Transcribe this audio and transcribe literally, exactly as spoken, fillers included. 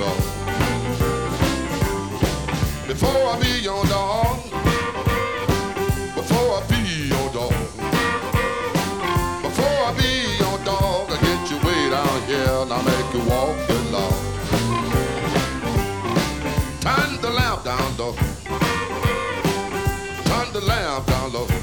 dog. Before I be your dog, before I be your dog, before I be your dog, I get you way down here and I make you walk the log. Turn the lamp down low, turn the lamp down low.